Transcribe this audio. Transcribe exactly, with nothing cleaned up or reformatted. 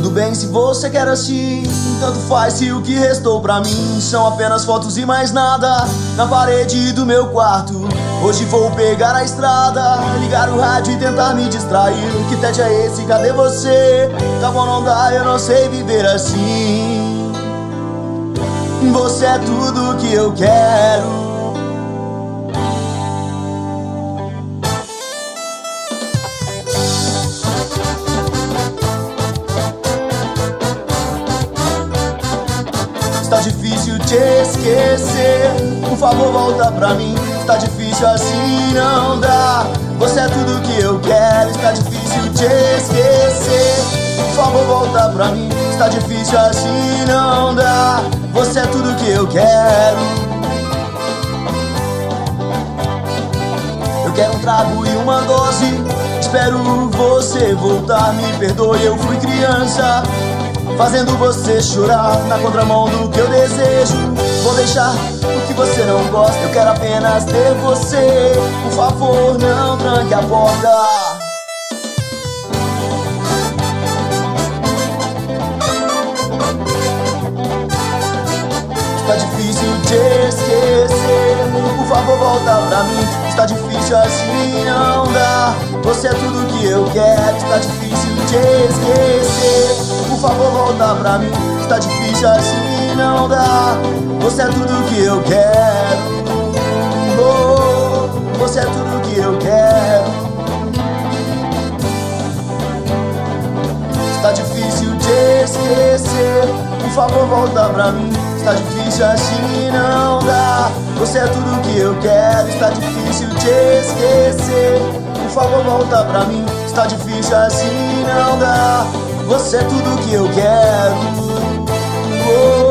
tudo bem se você quer assim, tanto faz se o que restou pra mim são apenas fotos e mais nada na parede do meu quarto. Hoje vou pegar a estrada, ligar o rádio e tentar me distrair. Que tete é esse? Cadê você? Tá bom, não dá, eu não sei viver assim. Você é tudo que eu quero. Está difícil te esquecer, por favor volta pra mim. Está difícil assim, não dá. Você é tudo que eu quero. Está difícil te esquecer, por favor volta pra mim. Está difícil assim, não dá. Você é tudo que eu quero. Eu quero um trago e uma dose. Espero você voltar. Me perdoe, eu fui criança, fazendo você chorar na contramão do que eu desejo. Vou deixar o que você não gosta, eu quero apenas ter você. Por favor, não tranque a porta. Está difícil te esquecer, por favor volta pra mim. Está difícil assim, não dá. Você é tudo que eu quero. Está difícil te esquecer, por favor volta pra mim. Está difícil assim, não dá. Você é tudo que eu quero. Oh, você é tudo que eu quero. Está difícil te esquecer, por favor volta pra mim. Está difícil assim, não dá. Você é tudo que eu quero. Está difícil te esquecer, por favor volta pra mim. Está difícil assim, não dá. Você é tudo que eu quero. Oh.